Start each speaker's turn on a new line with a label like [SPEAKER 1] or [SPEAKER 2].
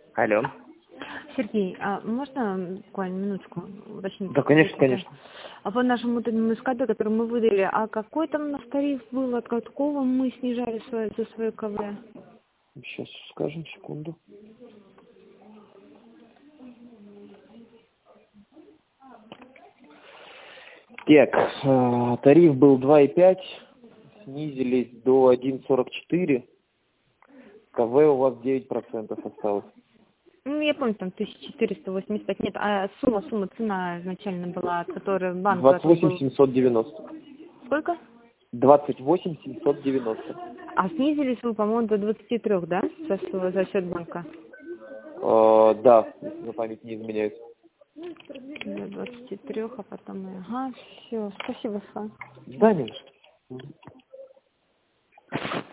[SPEAKER 1] Алло.
[SPEAKER 2] Сергей, а можно буквально минуточку уточнить?
[SPEAKER 1] Да, конечно, конечно.
[SPEAKER 2] А по нашему СКД, который мы выдали, а какой там у нас тариф был, от какого мы снижали за свое КВ?
[SPEAKER 1] Сейчас скажем, секунду. Так, тариф был 2,5, снизились до 1,44. КВ у вас 9% осталось.
[SPEAKER 2] Ну, я помню, там 1485. Нет, а сумма, цена изначально была, от которой банк...
[SPEAKER 1] 28 790.
[SPEAKER 2] Сколько?
[SPEAKER 1] 28 790.
[SPEAKER 2] А снизились вы, по-моему, до 23, да? Сейчас за счет банка.
[SPEAKER 1] Да, если на память не изменяет.
[SPEAKER 2] До 23, а потом... Ага, все. Спасибо, Слава.
[SPEAKER 1] Да, нет.